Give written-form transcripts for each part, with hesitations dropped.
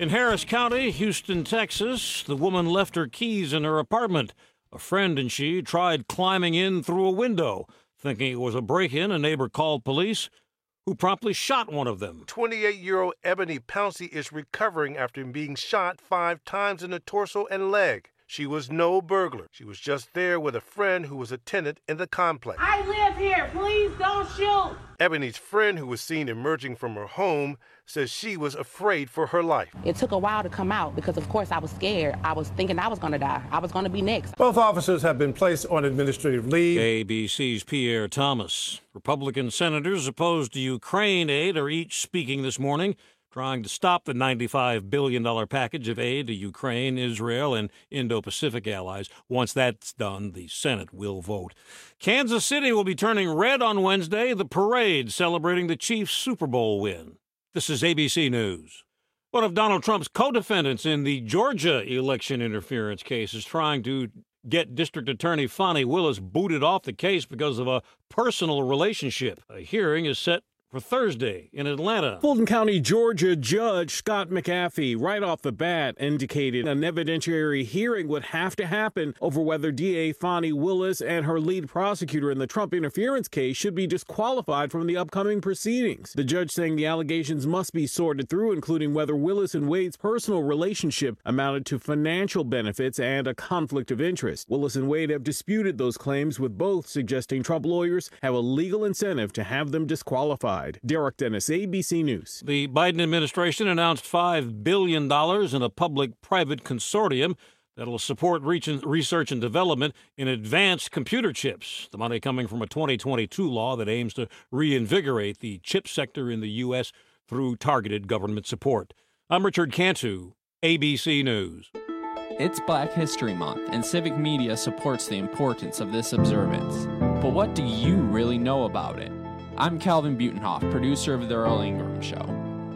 In Harris County, Houston, Texas, the woman left her keys in her apartment. A friend and she tried climbing in through a window. Thinking it was a break-in, a neighbor called police, who promptly shot one of them. 28-year-old Ebony Pouncey is recovering after being shot 5 times in the torso and leg. She was no burglar. She was just there with a friend who was a tenant in the complex. I live here. Please don't shoot. Ebony's friend, who was seen emerging from her home, says she was afraid for her life. It took a while to come out because, of course, I was scared. I was thinking I was going to die. I was going to be next. Both officers have been placed on administrative leave. ABC's Pierre Thomas. Republican senators opposed to Ukraine aid are each speaking this morning, trying to stop the $95 billion package of aid to Ukraine, Israel, and Indo-Pacific allies. Once that's done, the Senate will vote. Kansas City will be turning red on Wednesday, the parade celebrating the Chiefs' Super Bowl win. This is ABC News. One of Donald Trump's co-defendants in the Georgia election interference case is trying to get District Attorney Fani Willis booted off the case because of a personal relationship. A hearing is set for Thursday in Atlanta. Fulton County, Georgia Judge Scott McAfee, right off the bat, indicated an evidentiary hearing would have to happen over whether DA Fani Willis and her lead prosecutor in the Trump interference case should be disqualified from the upcoming proceedings. The judge saying the allegations must be sorted through, including whether Willis and Wade's personal relationship amounted to financial benefits and a conflict of interest. Willis and Wade have disputed those claims, with both suggesting Trump lawyers have a legal incentive to have them disqualified. Derek Dennis, ABC News. The Biden administration announced $5 billion in a public-private consortium that will support research and development in advanced computer chips. The money coming from a 2022 law that aims to reinvigorate the chip sector in the U.S. through targeted government support. I'm Richard Cantu, ABC News. It's Black History Month, and civic media supports the importance of this observance. But what do you really know about it? I'm Calvin Butenhoff, producer of The Earl Ingram Show.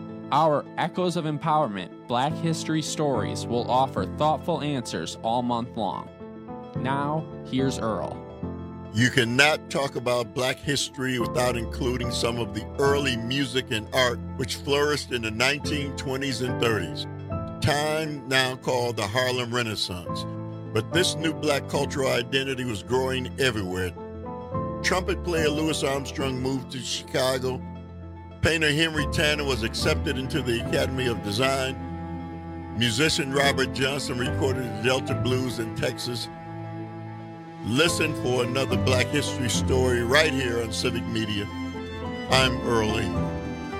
Our Echoes of Empowerment Black History Stories will offer thoughtful answers all month long. Now, here's Earl. You cannot talk about Black history without including some of the early music and art which flourished in the 1920s and 30s, time now called the Harlem Renaissance. But this new Black cultural identity was growing everywhere. Trumpet player Louis Armstrong moved to Chicago. Painter Henry Tanner was accepted into the Academy of Design. Musician Robert Johnson recorded the Delta Blues in Texas. Listen for another Black history story right here on Civic Media. I'm Earl Ingram.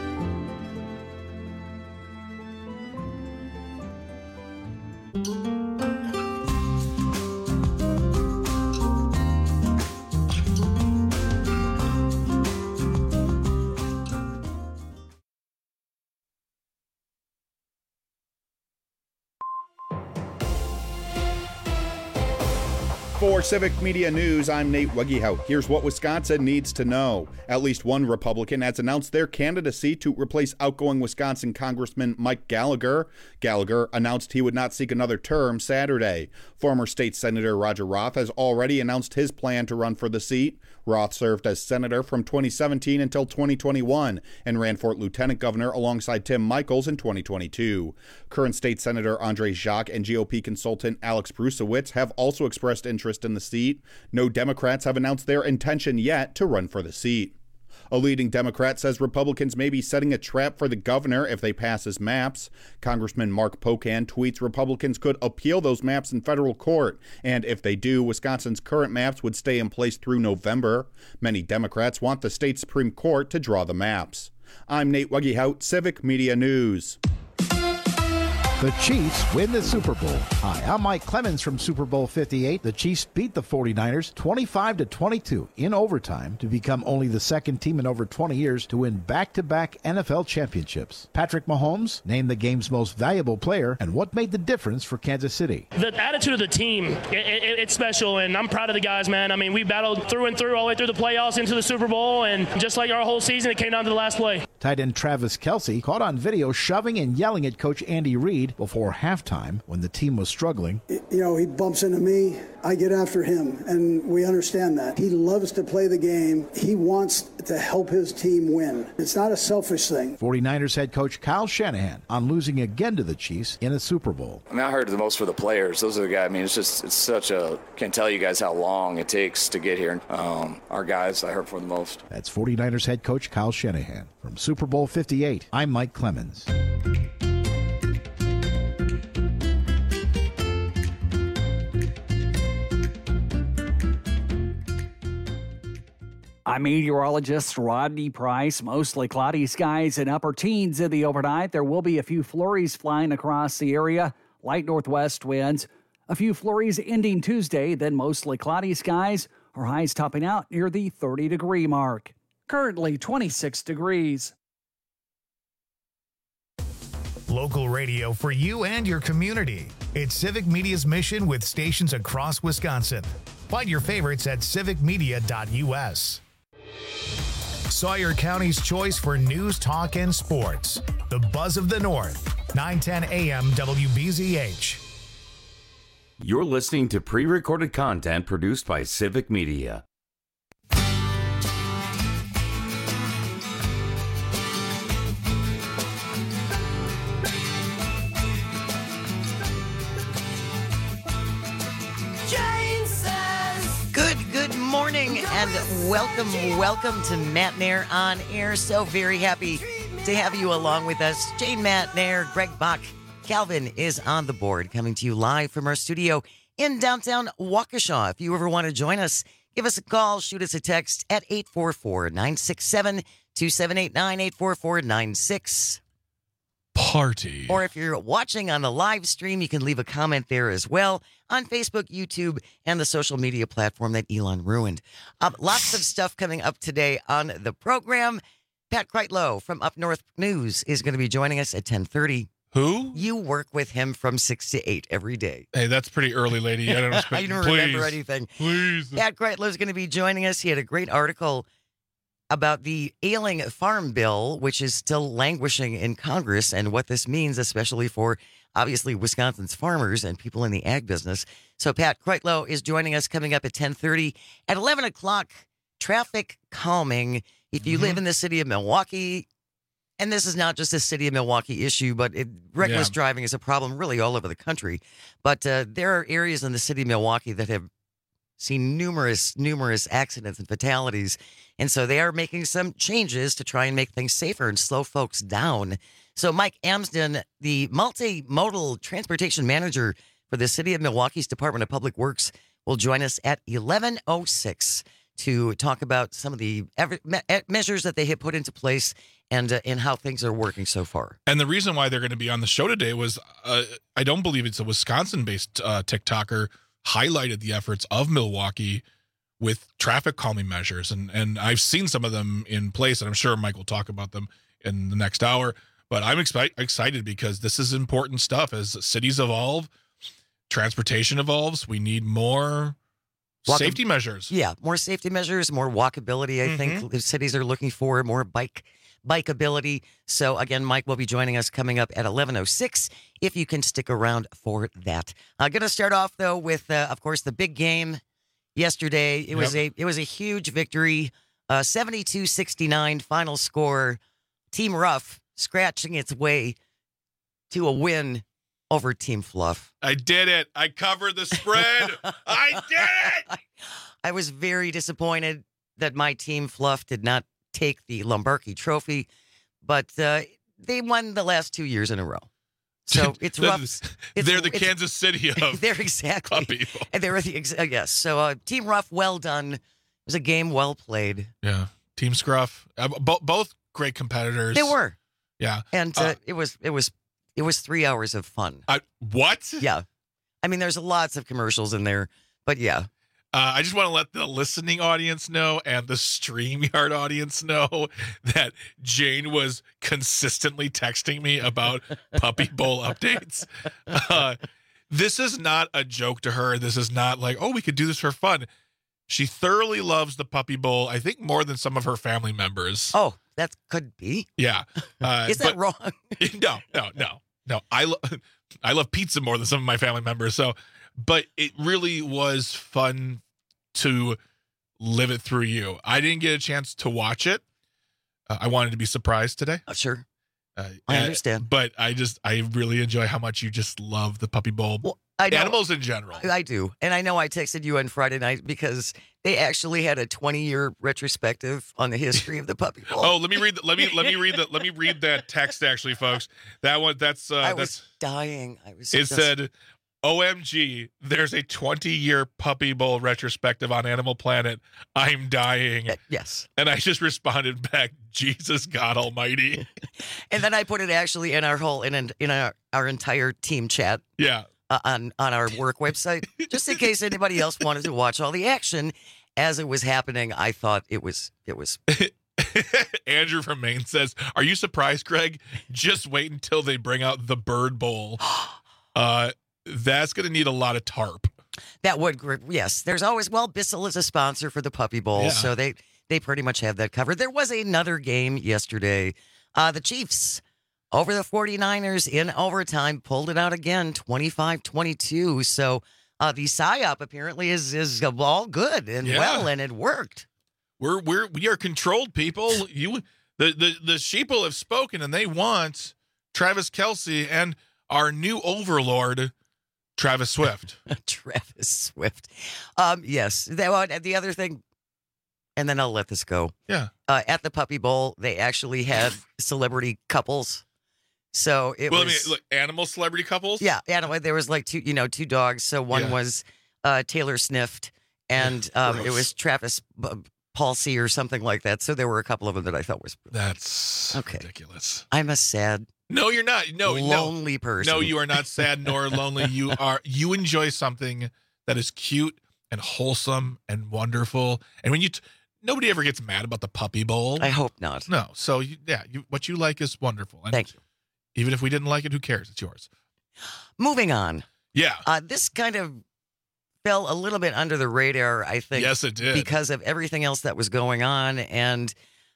4 Civic Media News, I'm Nate Wegehout. Here's what Wisconsin needs to know. At least one Republican has announced their candidacy to replace outgoing Wisconsin Congressman Mike Gallagher. Gallagher announced he would not seek another term Saturday. Former State Senator Roger Roth has already announced his plan to run for the seat. Roth served as senator from 2017 until 2021 and ran for lieutenant governor alongside Tim Michels in 2022. Current State Senator Andre Jacques and GOP consultant Alex Brusewitz have also expressed interest in the seat. No Democrats have announced their intention yet to run for the seat. A leading Democrat says Republicans may be setting a trap for the governor if they pass his maps. Congressman Mark Pocan tweets Republicans could appeal those maps in federal court, and if they do, Wisconsin's current maps would stay in place through November. Many Democrats want the state Supreme Court to draw the maps. I'm Nate Wegehout, Civic Media News. The Chiefs win the Super Bowl. Hi, I'm Mike Clemens from Super Bowl 58. The Chiefs beat the 49ers 25-22 in overtime to become only the second team in over 20 years to win back-to-back NFL championships. Patrick Mahomes named the game's most valuable player, and what made the difference for Kansas City. The attitude of the team, it's special, and I'm proud of the guys, man. I mean, we battled through and through all the way through the playoffs into the Super Bowl, and just like our whole season, it came down to the last play. Tight end Travis Kelce caught on video shoving and yelling at Coach Andy Reid lead before halftime when the team was struggling. He bumps into me, I get after him, and we understand that. He loves to play the game. He wants to help his team win. It's not a selfish thing. 49ers head coach Kyle Shanahan on losing again to the Chiefs in a Super Bowl. I mean, I heard the most for the players. Those are the guys. I mean, it's such a, can't tell you guys how long it takes to get here. Our guys, I heard for the most. That's 49ers head coach Kyle Shanahan. From Super Bowl 58, I'm Mike Clemens. I'm meteorologist Rodney Price. Mostly cloudy skies and upper teens in the overnight. There will be a few flurries flying across the area. Light northwest winds. A few flurries ending Tuesday, then mostly cloudy skies. Our highs topping out near the 30-degree mark. Currently 26 degrees. Local radio for you and your community. It's Civic Media's mission with stations across Wisconsin. Find your favorites at civicmedia.us. Sawyer County's choice for news, talk, and sports. The Buzz of the North, 910 AM WBZH. You're listening to pre-recorded content produced by Civic Media. Good morning and welcome to Matt Nair on Air. So very happy to have you along with us. Jane, Matt Nair, Greg Bach, Calvin is on the board, coming to you live from our studio in downtown Waukesha. If you ever want to join us, give us a call, shoot us a text at 844-967-2789, 844-96. Party. Or if you're watching on the live stream, you can leave a comment there as well on Facebook, YouTube, and the social media platform that Elon ruined. Lots of stuff coming up today on the program. Pat Kreitlow from Up North News is going to be joining us at 10:30. Who? You work with him from 6 to 8 every day. Hey, that's pretty early, lady. I don't expect. I don't remember anything. Please. Pat Kreitlow is going to be joining us. He had a great article about the ailing farm bill, which is still languishing in Congress, and what this means, especially for, obviously, Wisconsin's farmers and people in the ag business. So Pat Kreitlow is joining us coming up at 10:30. At 11 o'clock, traffic calming. If you live in the city of Milwaukee, and this is not just a city of Milwaukee issue, but reckless driving is a problem really all over the country. But there are areas in the city of Milwaukee that have seen numerous accidents and fatalities. And so they are making some changes to try and make things safer and slow folks down. So Mike Amsden, the multimodal transportation manager for the city of Milwaukee's Department of Public Works, will join us at 11:06 to talk about some of the measures that they have put into place and how things are working so far. And the reason why they're going to be on the show today was I don't believe it's a Wisconsin-based TikToker highlighted the efforts of Milwaukee with traffic calming measures. And I've seen some of them in place, and I'm sure Mike will talk about them in the next hour. But I'm excited because this is important stuff. As cities evolve, transportation evolves, we need more safety measures. Yeah, more safety measures, more walkability, I think cities are looking for, more bikeability. So again, Mike will be joining us coming up at 11:06 if you can stick around for that. Going to start off though with of course the big game yesterday. It was a huge victory. 72-69 final score. Team Rough scratching its way to a win over Team Fluff. I did it. I covered the spread. I did it. I was very disappointed that my Team Fluff did not take the Lombardi Trophy, but they won the last 2 years in a row. So it's rough. They're the Kansas City of they're exactly. people. And they were yes. So Team Rough, well done. It was a game well played. Yeah. Team Scruff, both great competitors. They were. Yeah. And it was 3 hours of fun. What? Yeah. I mean, there's lots of commercials in there, but yeah. I just want to let the listening audience know and the StreamYard audience know that Jane was consistently texting me about Puppy Bowl updates. This is not a joke to her. This is not like, oh, we could do this for fun. She thoroughly loves the Puppy Bowl, I think more than some of her family members. Oh, that could be. Yeah. Is that wrong? No. I love pizza more than some of my family members. So, but it really was fun to live it through you. I didn't get a chance to watch it. I wanted to be surprised today. Sure. I understand. But I really enjoy how much you just love the Puppy Bowl. Well, I know, animals in general. I do. And I know I texted you on Friday night because they actually had a 20-year retrospective on the history of the Puppy Bowl. Oh, let me read that text actually, folks. That one I was dying. It said, OMG, there's a 20-year Puppy Bowl retrospective on Animal Planet. I'm dying. Yes. And I just responded back, Jesus God Almighty. And then I put it actually in our entire team chat. Yeah. On our work website, just in case anybody else wanted to watch all the action as it was happening. I thought it was. Andrew from Maine says, "Are you surprised, Greg? Just wait until they bring out the Bird Bowl. That's going to need a lot of tarp." That would, yes. There's always, Bissell is a sponsor for the Puppy Bowl, so they pretty much have that covered. There was another game yesterday. The Chiefs over the 49ers in overtime, pulled it out again, 25-22. So the PSYOP apparently is all good and well, and it worked. We are controlled people. The sheeple have spoken, and they want Travis Kelce and our new overlord, Travis Swift. Travis Swift. Yes. The other thing, and then I'll let this go. Yeah. At the Puppy Bowl, they actually had celebrity couples. So it was. I mean, look, animal celebrity couples? Yeah. Animal. There was like two dogs. So one was Taylor Snift, and it was Travis Palsy or something like that. So there were a couple of them that I thought was. That's ridiculous. I'm a sad. No, you're not. Lonely person. No, you are not sad nor lonely. You enjoy something that is cute and wholesome and wonderful. And when nobody ever gets mad about the Puppy Bowl. I hope not. No. So what you like is wonderful. And thank you. Even if we didn't like it, who cares? It's yours. Moving on. Yeah. This kind of fell a little bit under the radar, I think. Yes, it did. Because of everything else that was going on. And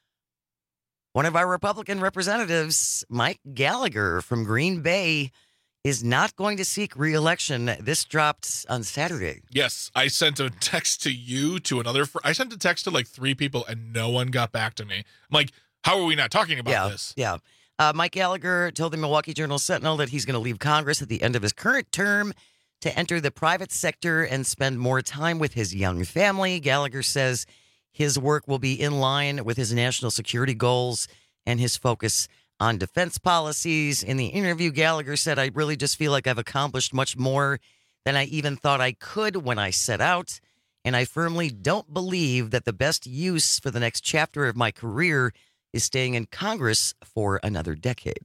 one of our Republican representatives, Mike Gallagher from Green Bay, is not going to seek re-election. This dropped on Saturday. Yes. I sent a text to you, to another. I sent a text to like 3 people, and no one got back to me. I'm like, how are we not talking about this? Yeah. Mike Gallagher told the Milwaukee Journal-Sentinel that he's going to leave Congress at the end of his current term to enter the private sector and spend more time with his young family. Gallagher says his work will be in line with his national security goals and his focus on defense policies. In the interview, Gallagher said, "I really just feel like I've accomplished much more than I even thought I could when I set out. And I firmly don't believe that the best use for the next chapter of my career is staying in Congress for another decade."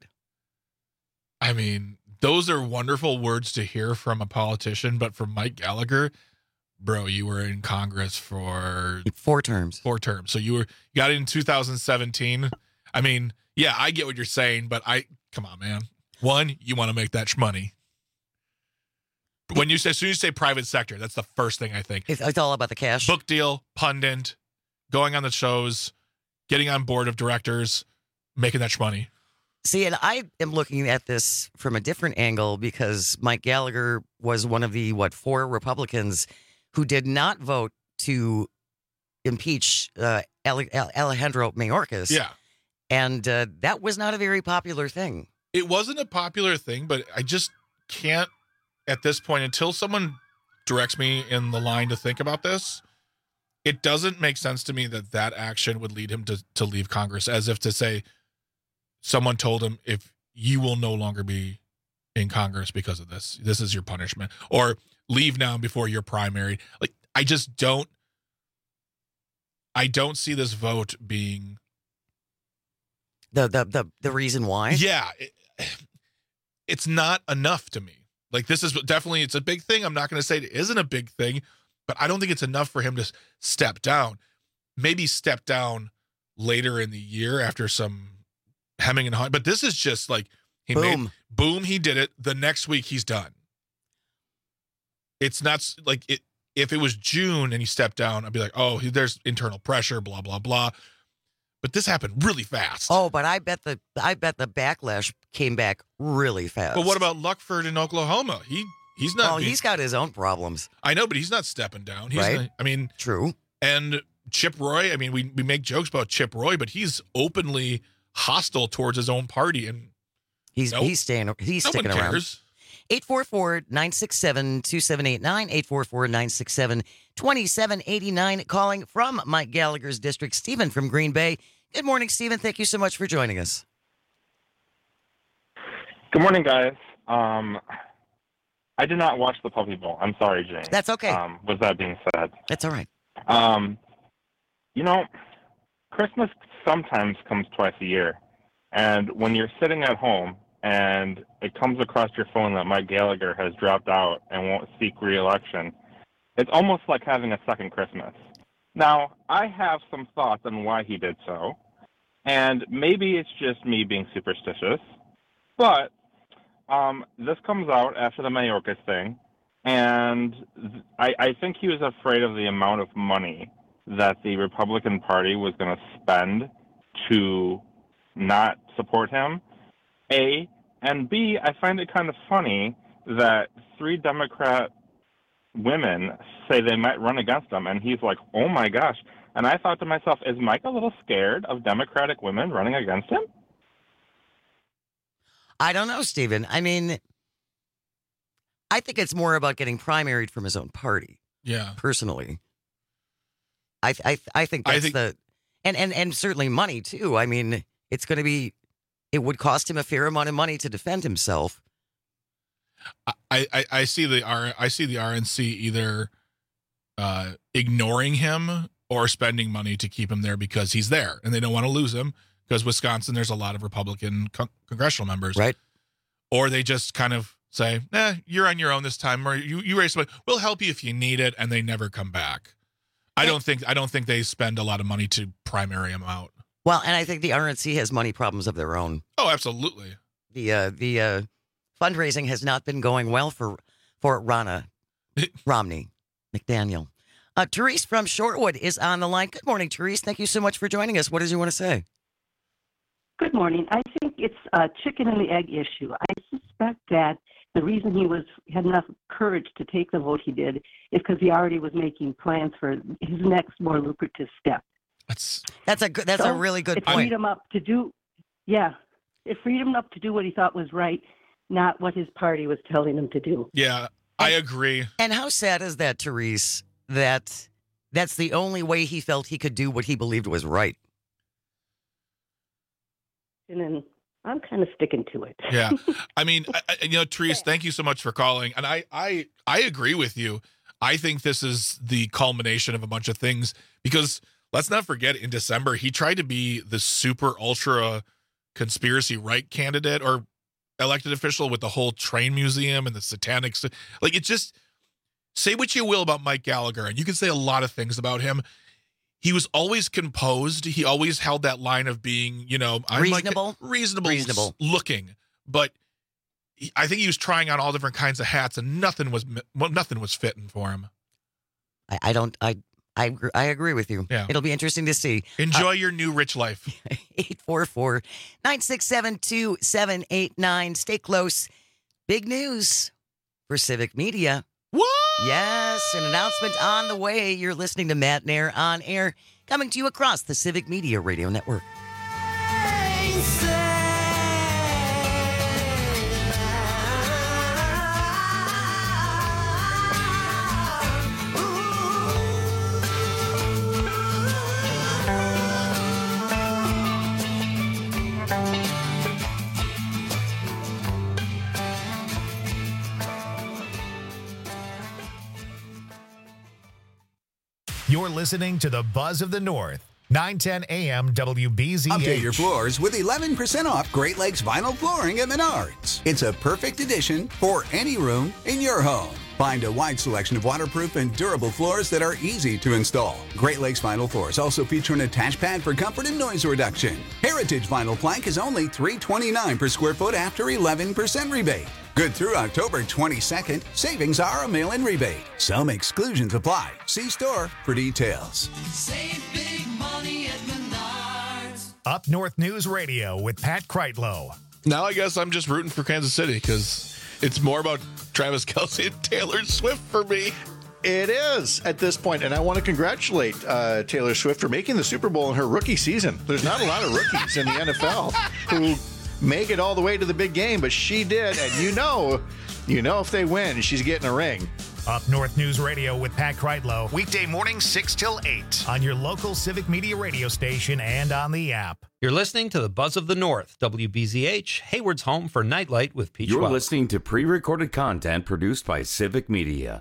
I mean, those are wonderful words to hear from a politician, but from Mike Gallagher, bro, you were in Congress for 4 terms. 4 terms. So you got in 2017. I mean, yeah, I get what you're saying, but come on, man. One, you want to make that money. As soon as you say private sector, that's the first thing I think. It's all about the cash. Book deal, pundit, going on the shows, getting on board of directors, making that money. See, and I am looking at this from a different angle because Mike Gallagher was one of the, 4 Republicans who did not vote to impeach Alejandro Mayorkas. Yeah. And that was not a very popular thing. It wasn't a popular thing, but I just can't, at this point, until someone directs me in the line to think about this, it doesn't make sense to me that action would lead him to leave Congress, as if to say someone told him, if you will no longer be in Congress because of this, this is your punishment, or leave now before you're primaried. Like, I don't see this vote being the reason why. Yeah. It's not enough to me. Like, this is definitely, it's a big thing. I'm not going to say it isn't a big thing, but I don't think it's enough for him to step down. Maybe step down later in the year after some hemming and hawing. But this is just like, he did it. The next week he's done. It's not like it. If it was June and he stepped down, I'd be like, oh, there's internal pressure, blah, blah, blah. But this happened really fast. Oh, but I bet the backlash came back really fast. But what about Luckford in Oklahoma? He's not. Oh, he's got his own problems. I know, but he's not stepping down. He's Right. not, I mean, true. And Chip Roy. I mean, we make jokes about Chip Roy, but he's openly hostile towards his own party, and he's sticking around. 844-967-2789, 844-967-2789. Calling from Mike Gallagher's district, Stephen from Green Bay. Good morning, Stephen. Thank you so much for joining us. Good morning, guys. I did not watch the Puppy Bowl. I'm sorry, Jane. That's okay. With that being said. That's all right. You know, Christmas sometimes comes twice a year. And when you're sitting at home and it comes across your phone that Mike Gallagher has dropped out and won't seek re-election, it's almost like having a second Christmas. Now, I have some thoughts on why he did so, and maybe it's just me being superstitious, but this comes out after the Mayorkas thing, and I think he was afraid of the amount of money that the Republican Party was going to spend to not support him, A, and B, I find it kind of funny that 3 Democrat women say they might run against him, and he's like, oh my gosh. And I thought to myself, is Mike a little scared of Democratic women running against him? I don't know, Stephen. I mean, I think it's more about getting primaried from his own party. Yeah. Personally. I think that's and certainly money too. I mean, it would cost him a fair amount of money to defend himself. I see the RNC either ignoring him or spending money to keep him there because he's there and they don't want to lose him because Wisconsin, there's a lot of Republican congressional members. Right. Or they just kind of say, you're on your own this time, or you raise somebody, we'll help you if you need it, and they never come back. I don't think they spend a lot of money to primary him out. Well, and I think the RNC has money problems of their own. Oh, absolutely. The fundraising has not been going well for Romney McDaniel. Therese from Shortwood is on the line. Good morning, Therese. Thank you so much for joining us. What did you want to say? Good morning. I think it's a chicken and the egg issue. I suspect that the reason he had enough courage to take the vote he did is because he already was making plans for his next more lucrative step. That's a really good point. It freed him up to do what he thought was right, not what his party was telling him to do. Yeah, I agree. And how sad is that, Therese, that that's the only way he felt he could do what he believed was right? And then I'm kind of sticking to it. Yeah. I mean, Therese, thank you so much for calling. And I agree with you. I think this is the culmination of a bunch of things because let's not forget in December, he tried to be the super ultra conspiracy right candidate or elected official with the whole train museum and the satanic. Like, it just, say what you will about Mike Gallagher, and you can say a lot of things about him. He was always composed. He always held that line of being, I'm reasonable looking. But I think he was trying on all different kinds of hats, and nothing was fitting for him. I agree with you. Yeah. It'll be interesting to see. Enjoy your new rich life. 844-967-2789. Stay close. Big news for Civic Media. What? Yes, an announcement on the way. You're listening to Matt Nair on air, coming to you across the Civic Media Radio Network. You're listening to the Buzz of the North, 910 AM WBZH. Update your floors with 11% off Great Lakes vinyl flooring at Menards. It's a perfect addition for any room in your home. Find a wide selection of waterproof and durable floors that are easy to install. Great Lakes vinyl floors also feature an attached pad for comfort and noise reduction. Heritage vinyl plank is only $329 per square foot after 11% rebate. Good through October 22nd. Savings are a mail-in rebate. Some exclusions apply. See store for details. Save big money at Menards. Up North News Radio with Pat Kreitlow. Now I guess I'm just rooting for Kansas City because it's more about Travis Kelce and Taylor Swift for me. It is at this point, and I want to congratulate Taylor Swift for making the Super Bowl in her rookie season. There's not a lot of rookies in the NFL who make it all the way to the big game, but she did, and you know if they win, she's getting a ring. Up North News Radio with Pat Kreitlow, weekday morning 6 till 8 on your local Civic Media radio station and on the app. You're listening to the Buzz of the North, WBZH, Hayward's home for Nightlight with Peach You're Wells. listening to pre-recorded content produced by Civic Media.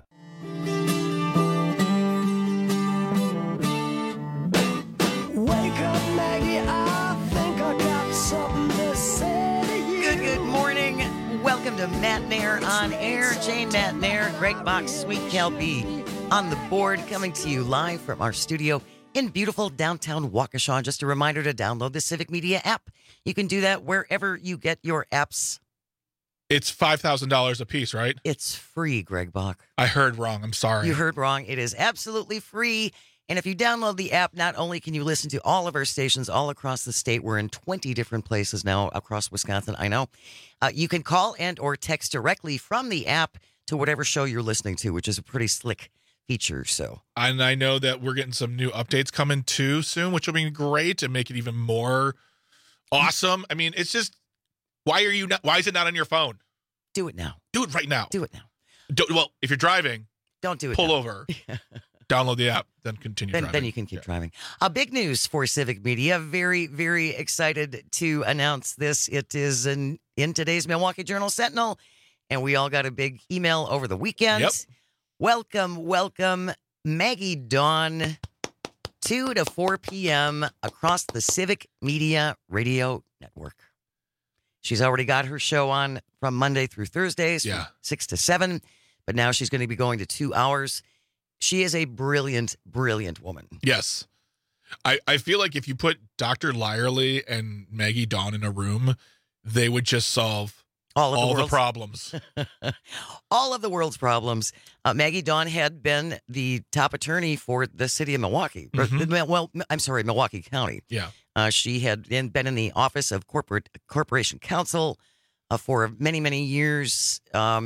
Wake up, Maggie, I think I got something to say to you. Good morning. Welcome to Matt Nair on air. Jane Matt Nair, Greg Box, Sweet Kelpie on the board, coming to you live from our studio in beautiful downtown Waukesha. Just a reminder to download the Civic Media app. You can do that wherever you get your apps. It's $5,000 a piece, right? It's free, Greg Bach. I heard wrong. I'm sorry. You heard wrong. It is absolutely free. And if you download the app, not only can you listen to all of our stations all across the state, we're in 20 different places now across Wisconsin, I know. You can call and or text directly from the app to whatever show you're listening to, which is a pretty slick feature. So, and I know that we're getting some new updates coming too soon, which will be great and make it even more awesome. I mean, it's just, why is it not on your phone? Do it now. Do it right now. Do it now. Well, if you're driving, don't do it. Pull now. over. Download the app, then continue driving. Then you can keep driving. Big news for Civic Media. Very, very excited to announce this. It is in today's Milwaukee Journal-Sentinel, and we all got a big email over the weekend. Yep. Welcome, Maggie Dawn, 2 to 4 p.m. across the Civic Media Radio Network. She's already got her show on from Monday through Thursdays, from 6 to 7, but now she's going to be going to 2 hours. She is a brilliant, brilliant woman. Yes. I feel like if you put Dr. Lyerly and Maggie Dawn in a room, they would just solve all the problems. All of the world's problems. Maggie Dawn had been the top attorney for the city of Milwaukee. Mm-hmm. Milwaukee County. Yeah. She had been in the Office of Corporation Counsel for many, many years.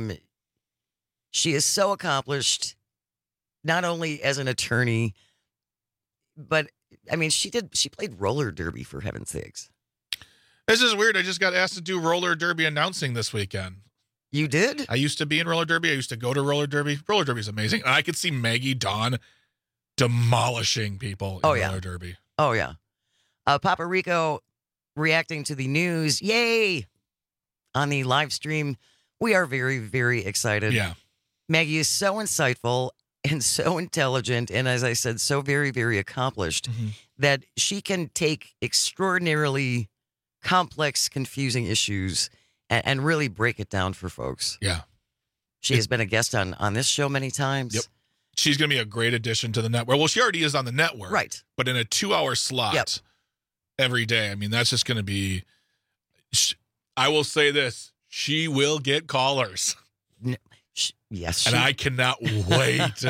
She is so accomplished. Not only as an attorney, but I mean, she played roller derby, for heaven's sakes. This is weird. I just got asked to do roller derby announcing this weekend. You did? I used to be in roller derby. I used to go to roller derby. Roller derby is amazing. And I could see Maggie Dawn demolishing people in roller derby. Oh, yeah. Papa Rico reacting to the news. Yay! On the live stream. We are very, very excited. Yeah. Maggie is so insightful and so intelligent, and as I said, so very, very accomplished, that she can take extraordinarily complex, confusing issues and really break it down for folks. Yeah. She has been a guest on this show many times. Yep. She's going to be a great addition to the network. Well, she already is on the network. Right. But in a 2-hour slot every day. I mean, that's just going to be, I will say this, she will get callers. Yes. And I cannot wait.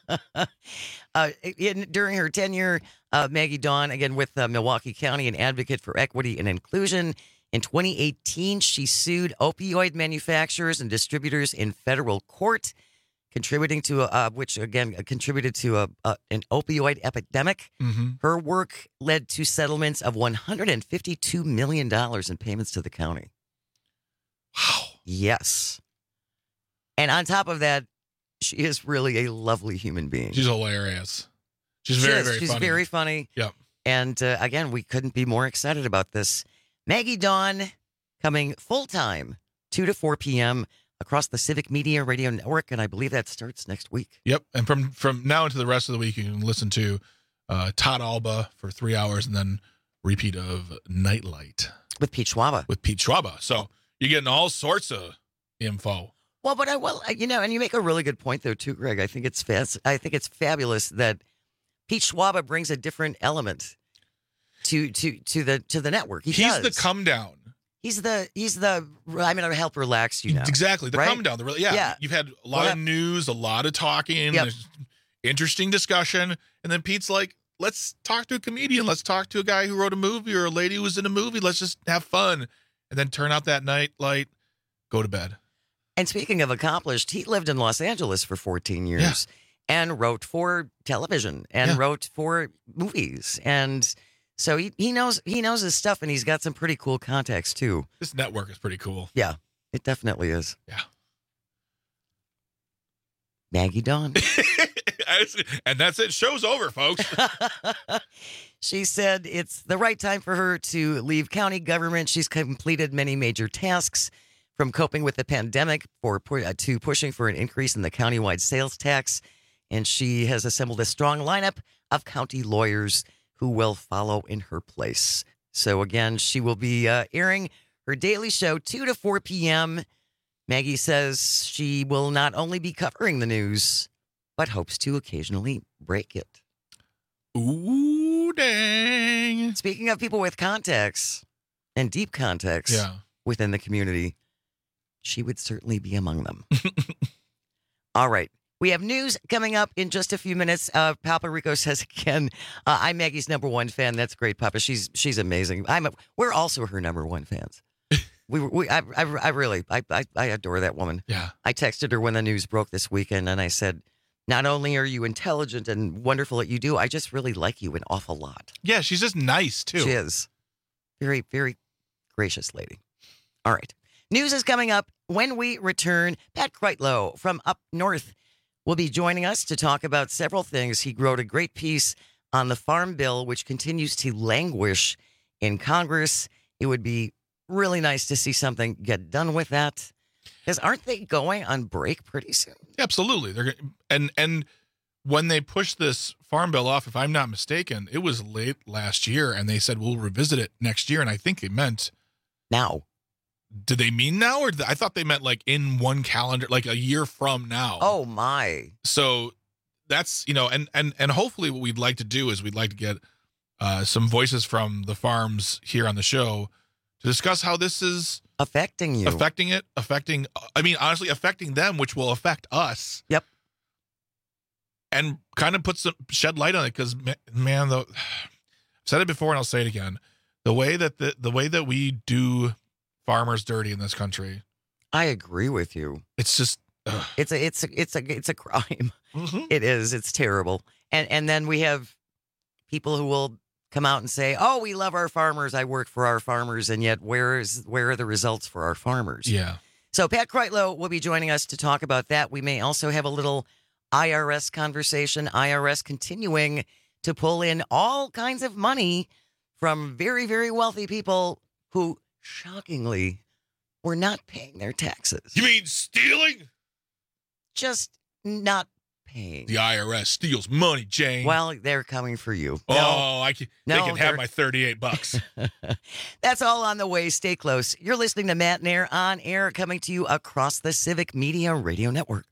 During her tenure, Maggie Dawn, again with Milwaukee County, an advocate for equity and inclusion. In 2018, she sued opioid manufacturers and distributors in federal court, contributed to an opioid epidemic. Mm-hmm. Her work led to settlements of $152 million in payments to the county. Wow. Yes. And on top of that, she is really a lovely human being. She's hilarious. She's very funny. She's very funny. Yep. And again, we couldn't be more excited about this. Maggie Dawn coming full-time, 2 to 4 p.m. across the Civic Media Radio Network, and I believe that starts next week. Yep. And from now into the rest of the week, you can listen to Todd Alba for 3 hours and then repeat of Nightlight. With Pete Schwaba. So you're getting all sorts of info. Well, but and you make a really good point there too, Greg. I think it's fabulous that Pete Schwaba brings a different element to the network. He's the come down. He's the I'm going to help relax you now. Exactly. The right? come down. Yeah. You've had a lot of news, a lot of talking, there's interesting discussion, and then Pete's like, let's talk to a comedian. Let's talk to a guy who wrote a movie or a lady who was in a movie. Let's just have fun. And then turn out that night light, go to bed. And speaking of accomplished, he lived in Los Angeles for 14 years and wrote for television and wrote for movies. And so he knows his stuff, and he's got some pretty cool contacts too. This network is pretty cool. Yeah, it definitely is. Yeah. Maggie Dawn. And that's it. Show's over, folks. She said it's the right time for her to leave county government. She's completed many major tasks, from coping with the pandemic to pushing for an increase in the countywide sales tax. And she has assembled a strong lineup of county lawyers who will follow in her place. So again, she will be airing her daily show 2 to 4 p.m. Maggie says she will not only be covering the news, but hopes to occasionally break it. Ooh, dang. Speaking of people with contacts and deep contacts within the community, she would certainly be among them. All right. We have news coming up in just a few minutes. Papa Rico says again, I'm Maggie's number one fan. That's great, Papa. She's amazing. We're also her number one fans. I really adore that woman. Yeah. I texted her when the news broke this weekend, and I said, not only are you intelligent and wonderful at what you do, I just really like you an awful lot. Yeah, she's just nice, too. She is. Very, very gracious lady. All right. News is coming up when we return. Pat Kreitlow from up north will be joining us to talk about several things. He wrote a great piece on the Farm Bill, which continues to languish in Congress. It would be really nice to see something get done with that. Because aren't they going on break pretty soon? Absolutely. They're and when they pushed this Farm Bill off, if I'm not mistaken, it was late last year, and they said we'll revisit it next year, and I think they meant now. Did they mean now, or I thought they meant like in one calendar, like a year from now? Oh my! So that's and hopefully what we'd like to do is we'd like to get some voices from the farms here on the show to discuss how this is affecting you, affecting honestly affecting them, which will affect us. Yep. And kind of shed light on it, because man, I've said it before and I'll say it again. The way that we do farmers dirty in this country, I agree with you. It's just it's a crime. Mm-hmm. It is. It's terrible. And then we have people who will come out and say, "Oh, we love our farmers. I work for our farmers," and yet where are the results for our farmers? Yeah. So Pat Kreitlow will be joining us to talk about that. We may also have a little IRS conversation. IRS continuing to pull in all kinds of money from very, very wealthy people who, shockingly, were not paying their taxes. You mean stealing? Just not paying. The IRS steals money, Jane. Well, they're coming for you. They can have my $38. That's all on the way. Stay close. You're listening to Matt and Air on air, coming to you across the Civic Media Radio Network.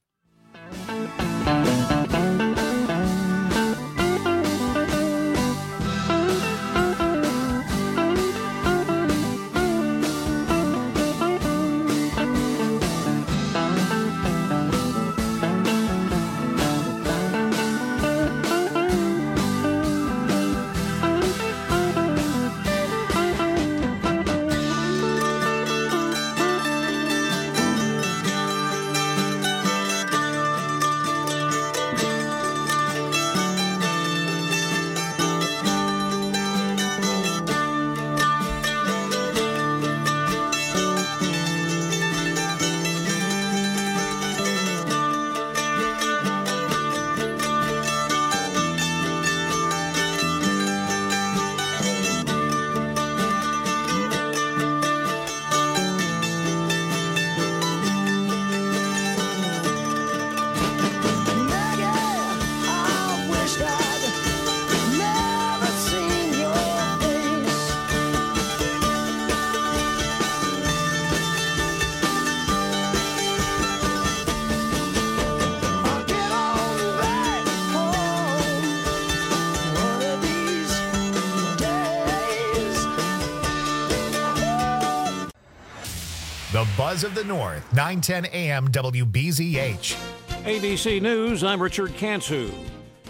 The Buzz of the North, 910 AM WBZH. ABC News, I'm Richard Cantu.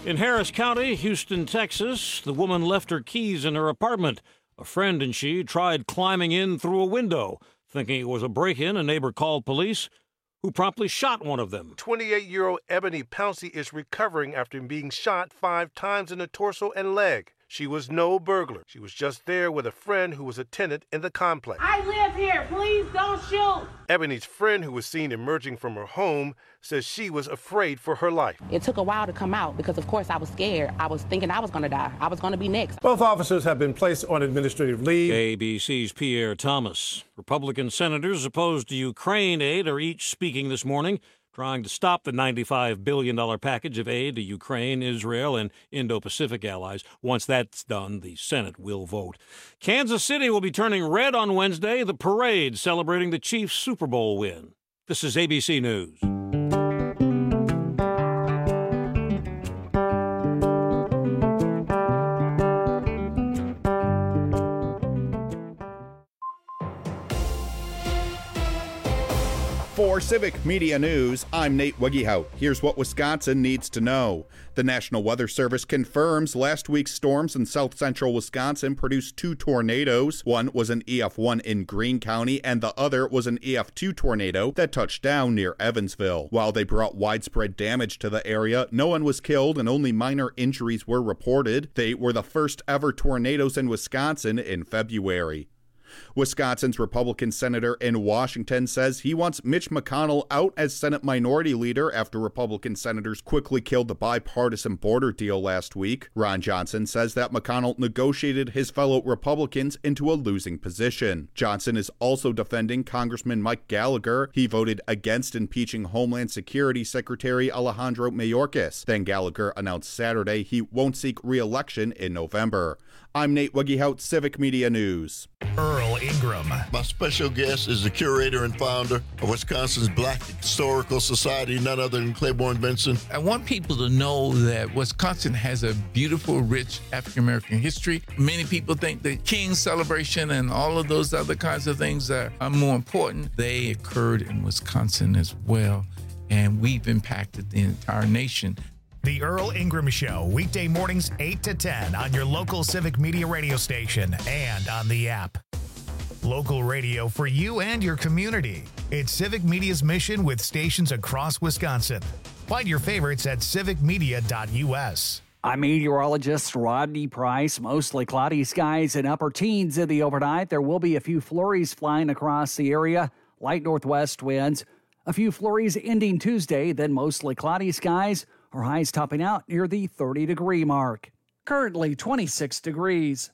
In Harris County, Houston, Texas, the woman left her keys in her apartment. A friend and she tried climbing in through a window. Thinking it was a break-in, a neighbor called police, who promptly shot one of them. 28-year-old Ebony Pouncey is recovering after being shot 5 times in the torso and leg. She was no burglar. She was just there with a friend who was a tenant in the complex. I live here. Please don't shoot. Ebony's friend, who was seen emerging from her home, says she was afraid for her life. It took a while to come out because, of course, I was scared. I was thinking I was going to die. I was going to be next. Both officers have been placed on administrative leave. ABC's Pierre Thomas. Republican senators opposed to Ukraine aid are each speaking this morning, trying to stop the $95 billion package of aid to Ukraine, Israel, and Indo-Pacific allies. Once that's done, the Senate will vote. Kansas City will be turning red on Wednesday, the parade celebrating the Chiefs' Super Bowl win. This is ABC News. For Civic Media News, I'm Nate Wegehout. Here's what Wisconsin needs to know. The National Weather Service confirms last week's storms in south central Wisconsin produced 2 tornadoes. One was an EF1 in Greene County, and the other was an EF2 tornado that touched down near Evansville. While they brought widespread damage to the area, no one was killed and only minor injuries were reported. They were the first ever tornadoes in Wisconsin in February. Wisconsin's Republican senator in Washington says he wants Mitch McConnell out as Senate Minority Leader after Republican senators quickly killed the bipartisan border deal last week. Ron Johnson says that McConnell negotiated his fellow Republicans into a losing position. Johnson is also defending Congressman Mike Gallagher. He voted against impeaching Homeland Security Secretary Alejandro Mayorkas. Then Gallagher announced Saturday he won't seek re-election in November. I'm Nate Wegehout, Civic Media News. Earl Ingram. My special guest is the curator and founder of Wisconsin's Black Historical Society, none other than Claiborne Benson. I want people to know that Wisconsin has a beautiful, rich African-American history. Many people think the King celebration and all of those other kinds of things are more important. They occurred in Wisconsin as well, and we've impacted the entire nation. The Earl Ingram Show, weekday mornings 8 to 10 on your local Civic Media radio station and on the app. Local radio for you and your community. It's Civic Media's mission with stations across Wisconsin. Find your favorites at civicmedia.us. I'm meteorologist Rodney Price. Mostly cloudy skies and upper teens in the overnight. There will be a few flurries flying across the area. Light northwest winds. A few flurries ending Tuesday, then mostly cloudy skies. Our highs topping out near the 30-degree mark. Currently 26 degrees.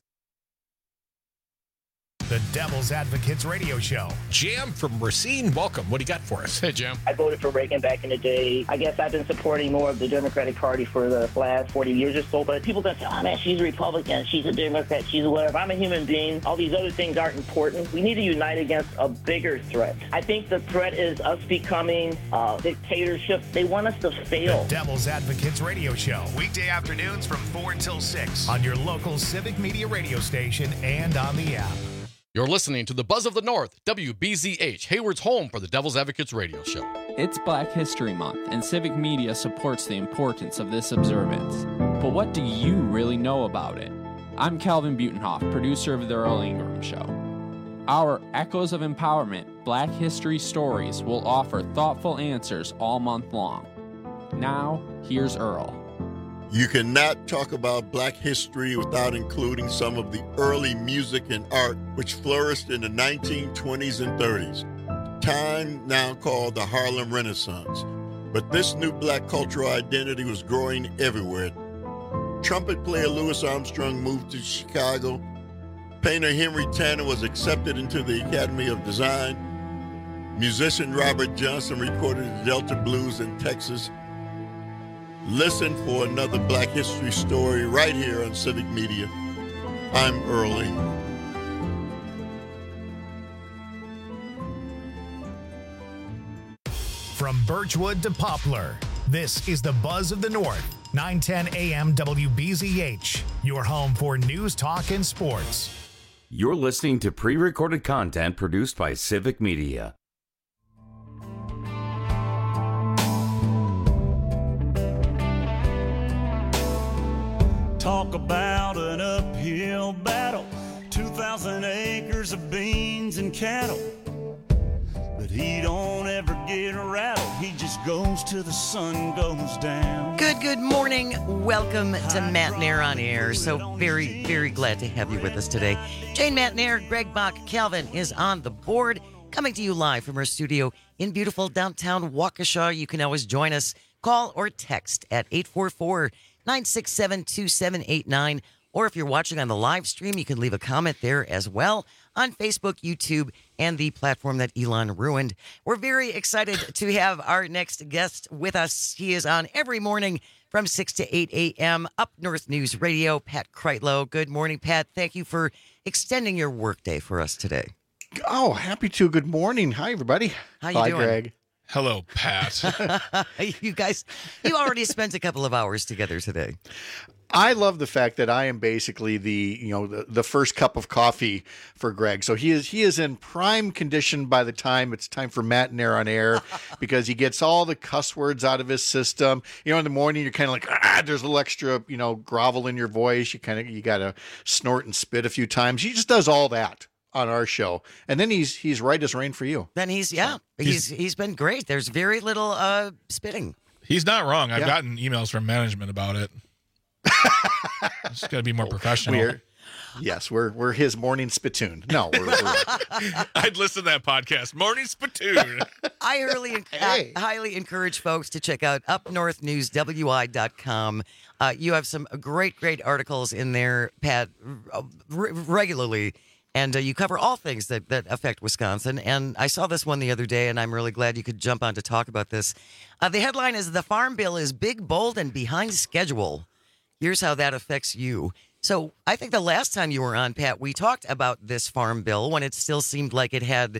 The Devil's Advocates Radio Show. Jam from Racine, welcome. What do you got for us? Hey, Jam. I voted for Reagan back in the day. I guess I've been supporting more of the Democratic Party for the last 40 years or so, but people that say, oh, man, she's a Republican, she's a Democrat, she's a whatever. I'm a human being. All these other things aren't important. We need to unite against a bigger threat. I think the threat is us becoming a dictatorship. They want us to fail. The Devil's Advocates Radio Show. Weekday afternoons from 4 until 6 on your local Civic Media radio station and on the app. You're listening to the Buzz of the North, WBZH, Hayward's home for the Devil's Advocates radio show. It's Black History Month, and Civic Media supports the importance of this observance. But what do you really know about it? I'm Calvin Butenhoff, producer of the Earl Ingram Show. Our Echoes of Empowerment Black History Stories will offer thoughtful answers all month long. Now, here's Earl. You cannot talk about Black history without including some of the early music and art which flourished in the 1920s and 30s, time now called the Harlem Renaissance. But this new Black cultural identity was growing everywhere. Trumpet player Louis Armstrong moved to Chicago. Painter Henry Tanner was accepted into the Academy of Design. Musician Robert Johnson recorded the Delta Blues in Texas. Listen for another Black history story right here on Civic Media. I'm Earl Ingram. From Birchwood to Poplar, this is the Buzz of the North, 910 AM WBZH, your home for news, talk, and sports. You're listening to pre-recorded content produced by Civic Media. Talk about an uphill battle, 2,000 acres of beans and cattle. But he don't ever get rattled, he just goes till the sun goes down. Good morning. Welcome to Matt Nair on Air. So very, very glad to have you with us today. Jane Matt Nair, Greg Bach, Calvin is on the board, coming to you live from our studio in beautiful downtown Waukesha. You can always join us. Call or text at 844-967-2789. Or if you're watching on the live stream, you can leave a comment there as well on Facebook, YouTube, and the platform that Elon ruined. We're very excited to have our next guest with us. He is on every morning from 6 to 8 a.m. Up North News Radio, Pat Kreitlow. Good morning, Pat. Thank you for extending your workday for us today. Oh, happy to. Good morning. Hi, everybody. How you doing? Hi, Greg. Hello, Pat. You guys, you already spent a couple of hours together today. I love the fact that I am basically the first cup of coffee for Greg. So he is in prime condition by the time it's time for Matt Nair on Air, because he gets all the cuss words out of his system. In the morning you're kind of like, there's a little extra, grovel in your voice. You got to snort and spit a few times. He just does all that on our show, and then he's right as rain for you. Then he's been great. There's very little spitting. He's not wrong. I've gotten emails from management about it. It's got to be more professional. We're his morning spittoon. No, we're I'd listen to that podcast, Morning Spittoon. I highly encourage folks to check out upnorthnewswi.com. You have some great articles in there, Pat, regularly. And you cover all things that affect Wisconsin. And I saw this one the other day, and I'm really glad you could jump on to talk about this. The headline is, "The Farm Bill is big, bold, and behind schedule. Here's how that affects you." So I think the last time you were on, Pat, we talked about this Farm Bill when it still seemed like it had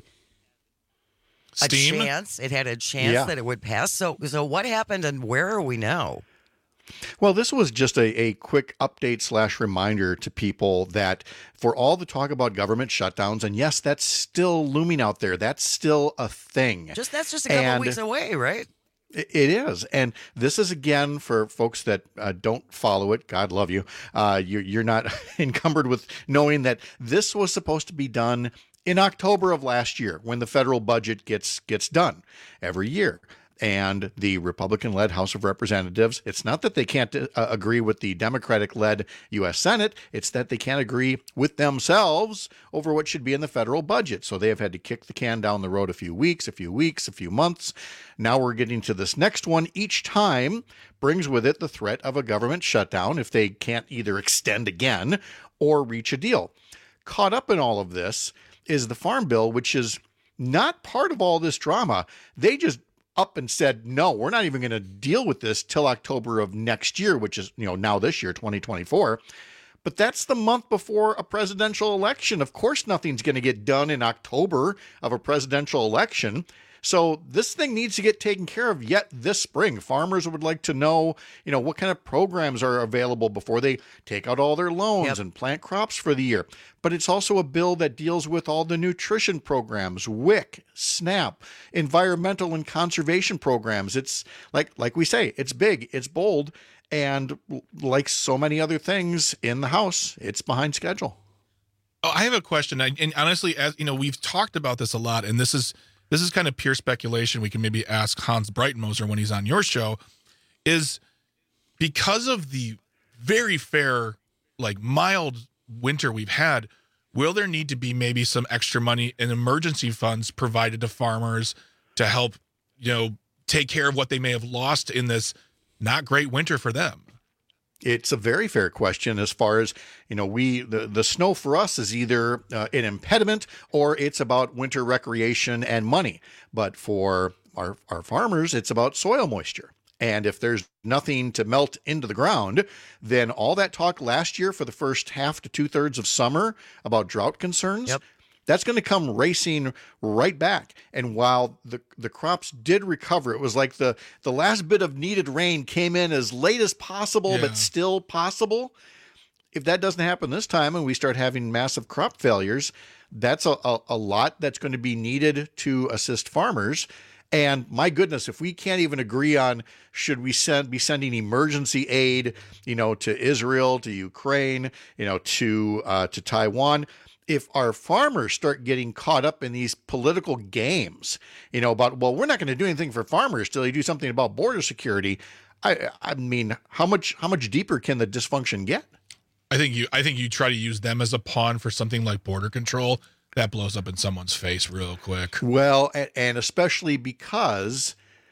a chance. It had a chance that it would pass. So what happened, and where are we now? Well, this was just a quick update / reminder to people that for all the talk about government shutdowns, and yes, that's still looming out there. That's still a thing. That's just a couple of weeks away, right? It is. And this is, again, for folks that don't follow it, God love you. You're not encumbered with knowing that this was supposed to be done in October of last year, when the federal budget gets done every year. And the Republican-led House of Representatives, it's not that they can't agree with the Democratic-led U.S. Senate, it's that they can't agree with themselves over what should be in the federal budget. So they have had to kick the can down the road a few weeks, a few months. Now we're getting to this next one. Each time brings with it the threat of a government shutdown if they can't either extend again or reach a deal. Caught up in all of this is the Farm Bill, which is not part of all this drama. They just up and said, no, we're not even going to deal with this till October of next year, which is, now this year, 2024. But that's the month before a presidential election. Of course, nothing's going to get done in October of a presidential election. So this thing needs to get taken care of yet this spring. Farmers would like to know, what kind of programs are available before they take out all their loans and plant crops for the year. But it's also a bill that deals with all the nutrition programs, WIC, SNAP, environmental and conservation programs. It's like we say, it's big, it's bold, and like so many other things in the House, it's behind schedule. Oh, I have a question. And honestly, as we've talked about this a lot, and this is kind of pure speculation. We can maybe ask Hans Breitenmoser when he's on your show, is because of the very fair, mild winter we've had, will there need to be maybe some extra money in emergency funds provided to farmers to help, take care of what they may have lost in this not great winter for them? It's a very fair question as far as, the snow for us is either an impediment or it's about winter recreation and money. But for our farmers, it's about soil moisture. And if there's nothing to melt into the ground, then all that talk last year for the first half to 2/3 of summer about drought concerns, that's going to come racing right back. And while the crops did recover, it was like the last bit of needed rain came in as late as possible, but still possible. If that doesn't happen this time and we start having massive crop failures, that's a lot that's going to be needed to assist farmers. And my goodness, if we can't even agree on should we be sending emergency aid, to Israel, to Ukraine, to Taiwan, if our farmers start getting caught up in these political games, about, well, we're not going to do anything for farmers till they do something about border security. I mean, how much deeper can the dysfunction get? I think you try to use them as a pawn for something like border control. That blows up in someone's face real quick. Well, and especially because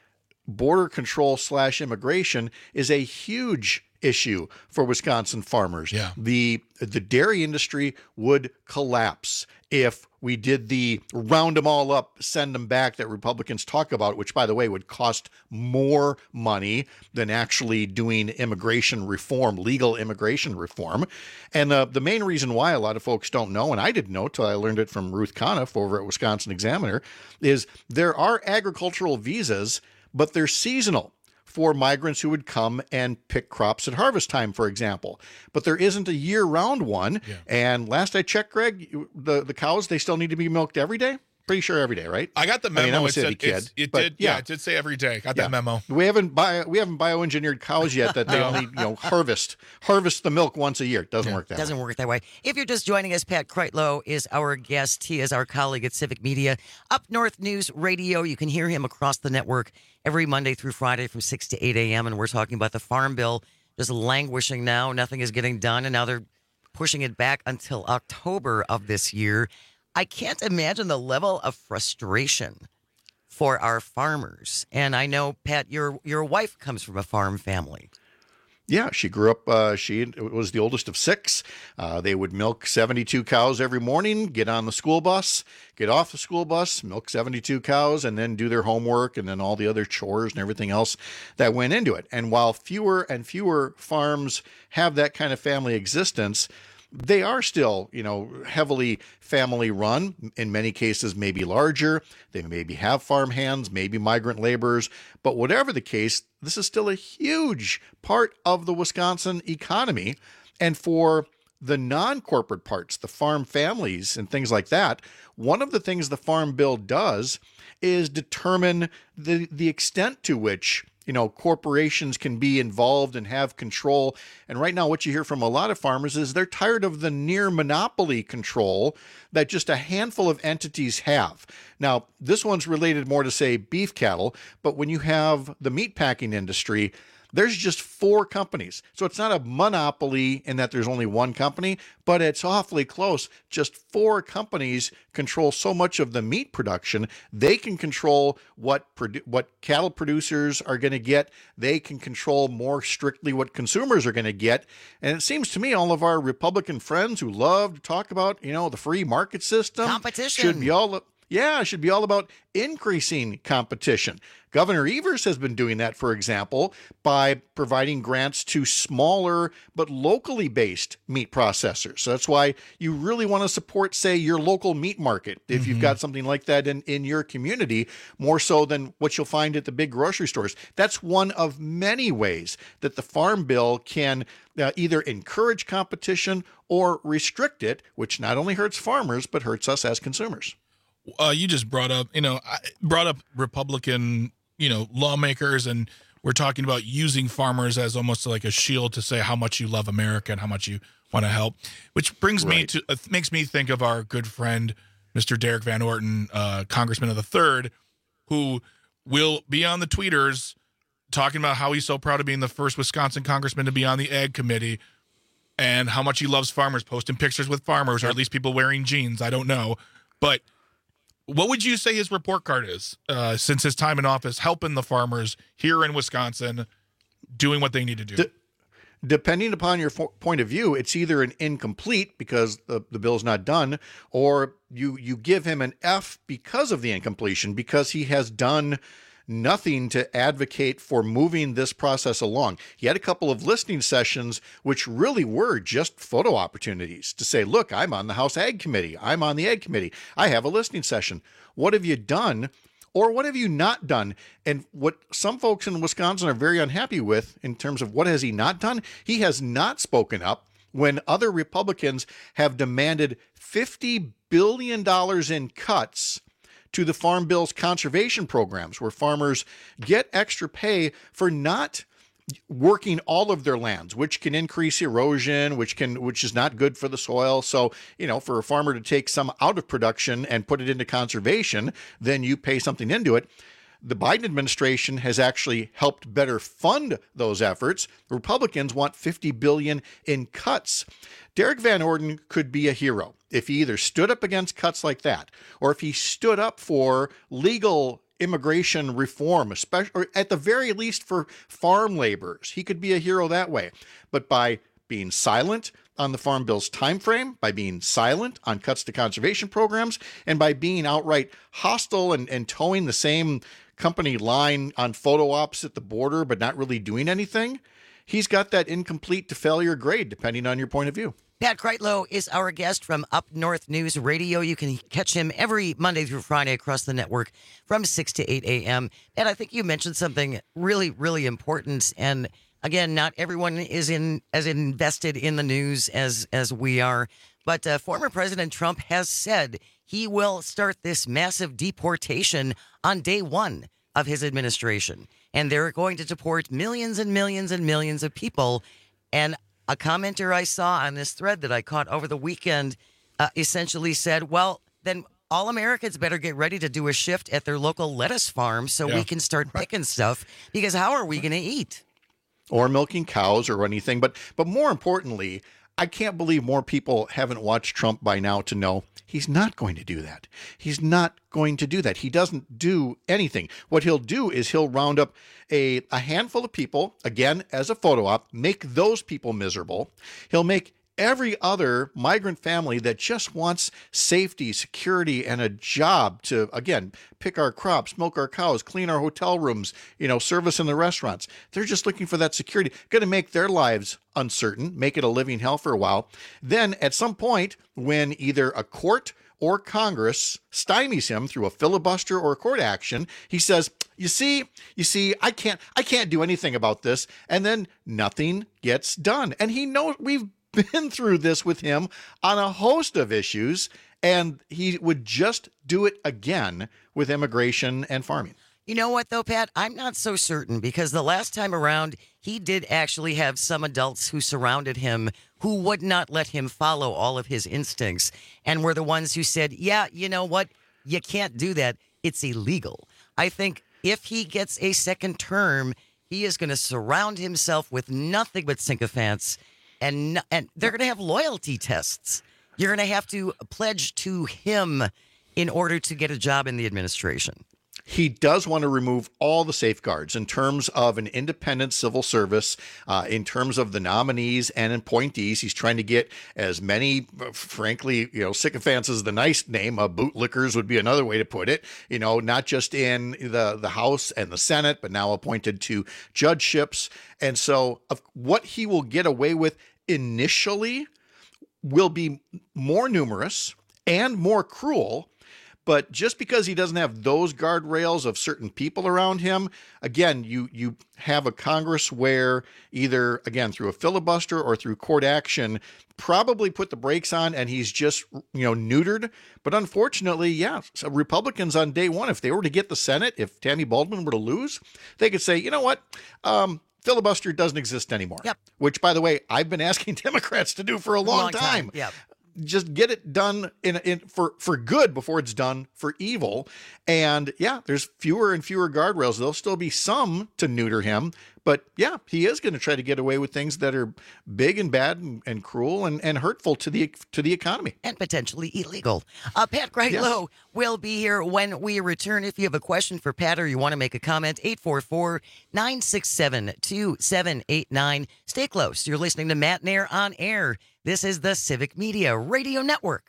border control / immigration is a huge issue for Wisconsin farmers. Yeah. The dairy industry would collapse if we did the round them all up, send them back that Republicans talk about, which, by the way, would cost more money than actually doing immigration reform, legal immigration reform. And the main reason why a lot of folks don't know, and I didn't know till I learned it from Ruth Conniff over at Wisconsin Examiner, is there are agricultural visas, but they're seasonal for migrants who would come and pick crops at harvest time, for example. But there isn't a year-round one. Yeah. And last I checked, Greg, the cows, they still need to be milked every day? Pretty sure every day, right? I got the memo. I'm a it city said kid. It did say every day. Got that memo. We haven't bioengineered cows yet that they only harvest the milk once a year. Doesn't work that way. Doesn't work that way. If you're just joining us, Pat Kreitlow is our guest. He is our colleague at Civic Media, Up North News Radio. You can hear him across the network every Monday through Friday from 6 to 8 a.m. And we're talking about the Farm Bill just languishing now. Nothing is getting done, and now they're pushing it back until October of this year. I can't imagine the level of frustration for our farmers. And I know, Pat, your wife comes from a farm family. Yeah, she grew up, she was the oldest of 6. They would milk 72 cows every morning, get on the school bus, get off the school bus, milk 72 cows, and then do their homework and then all the other chores and everything else that went into it. And while fewer and fewer farms have that kind of family existence, they are still, heavily family run, in many cases maybe larger. They maybe have farm hands, maybe migrant laborers. But whatever the case, this is still a huge part of the Wisconsin economy. And for the non-corporate parts, the farm families and things like that, one of the things the Farm Bill does is determine the extent to which corporations can be involved and have control. And right now, what you hear from a lot of farmers is they're tired of the near monopoly control that just a handful of entities have. Now, this one's related more to, say, beef cattle, but when you have the meatpacking industry, there's just 4 companies. So it's not a monopoly in that there's only one company, but it's awfully close. Just 4 companies control so much of the meat production. They can control what cattle producers are going to get. They can control more strictly what consumers are going to get. And it seems to me all of our Republican friends who love to talk about, the free market system competition should be all about increasing competition. Governor Evers has been doing that, for example, by providing grants to smaller but locally based meat processors. So that's why you really want to support, say, your local meat market if you've got something like that in your community, more so than what you'll find at the big grocery stores. That's one of many ways that the Farm Bill can either encourage competition or restrict it, which not only hurts farmers, but hurts us as consumers. You just brought up Republican, lawmakers, and we're talking about using farmers as almost like a shield to say how much you love America and how much you want to help, which brings me to, makes me think of our good friend, Mr. Derek Van Orton, Congressman of the 3rd, who will be on the tweeters talking about how he's so proud of being the first Wisconsin congressman to be on the Ag Committee and how much he loves farmers, posting pictures with farmers, or at least people wearing jeans. I don't know. But what would you say his report card is since his time in office, helping the farmers here in Wisconsin, doing what they need to do? Depending upon your point of view, it's either an incomplete because the bill's not done, or you give him an F because of the incompletion, because he has done nothing to advocate for moving this process along. He had a couple of listening sessions, which really were just photo opportunities to say, look, I'm on the House Ag Committee. I'm on the Ag Committee. I have a listening session. What have you done? Or what have you not done? And what some folks in Wisconsin are very unhappy with in terms of what has he not done, he has not spoken up when other Republicans have demanded $50 billion in cuts to the Farm Bill's conservation programs, where farmers get extra pay for not working all of their lands, which can increase erosion, which is not good for the soil. So, for a farmer to take some out of production and put it into conservation, then you pay something into it. The Biden administration has actually helped better fund those efforts. Republicans want $50 billion in cuts. Derek Van Orden could be a hero if he either stood up against cuts like that, or if he stood up for legal immigration reform, especially, or at the very least for farm laborers. He could be a hero that way. But by being silent on the Farm Bill's time frame, by being silent on cuts to conservation programs, and by being outright hostile and towing the same company line on photo ops at the border, but not really doing anything, he's got that incomplete to failure grade, depending on your point of view. Pat Kreitlow is our guest from Up North News Radio. You can catch him every Monday through Friday across the network from 6 to 8 a.m. And I think you mentioned something really, really important. And again, not everyone is as invested in the news as we are. But former President Trump has said he will start this massive deportation on day one of his administration. And they're going to deport millions and millions and millions of people. And a commenter I saw on this thread that I caught over the weekend essentially said, well, then all Americans better get ready to do a shift at their local lettuce farm so we can start picking stuff, because how are we going to eat? Or milking cows or anything. But more importantly, I can't believe more people haven't watched Trump by now to know he's not going to do that. He's not going to do that. He doesn't do anything. What he'll do is he'll round up a handful of people, again, as a photo op, make those people miserable. He'll make every other migrant family that just wants safety, security, and a job to, again, pick our crops, milk our cows, clean our hotel rooms, service in the restaurants. They're just looking for that security. Going to make their lives uncertain, make it a living hell for a while. Then at some point, when either a court or Congress stymies him through a filibuster or a court action, he says, you see, I can't do anything about this. And then nothing gets done. And he knows we've been through this with him on a host of issues, and he would just do it again with immigration and farming. You know what, though, Pat? I'm not so certain, because the last time around, he did actually have some adults who surrounded him who would not let him follow all of his instincts, and were the ones who said, yeah, you know what? You can't do that. It's illegal. I think if he gets a second term, he is going to surround himself with nothing but sycophants. And they're going to have loyalty tests. You're going to have to pledge to him in order to get a job in the administration. He does want to remove all the safeguards in terms of an independent civil service, in terms of the nominees and appointees. He's trying to get as many, frankly, sycophants is the nice name. Bootlickers would be another way to put it. Not just in the House and the Senate, but now appointed to judgeships. And so what he will get away with initially will be more numerous and more cruel. But just because he doesn't have those guardrails of certain people around him, again, you have a Congress where either, again, through a filibuster or through court action, probably put the brakes on, and he's just, neutered. But unfortunately, so Republicans on day one, if they were to get the Senate, if Tammy Baldwin were to lose, they could say, you know what? Filibuster doesn't exist anymore. Yep. Which, by the way, I've been asking Democrats to do for a long time. Yep. Just get it done for good before it's done for evil. And there's fewer and fewer guardrails. There'll still be some to neuter him, but he is going to try to get away with things that are big and bad and cruel and hurtful to the economy. And potentially illegal. Pat Kreitlow will be here when we return. If you have a question for Pat or you want to make a comment, 844-967-2789. Stay close. You're listening to Matt Nair on Air. This is the Civic Media Radio Network.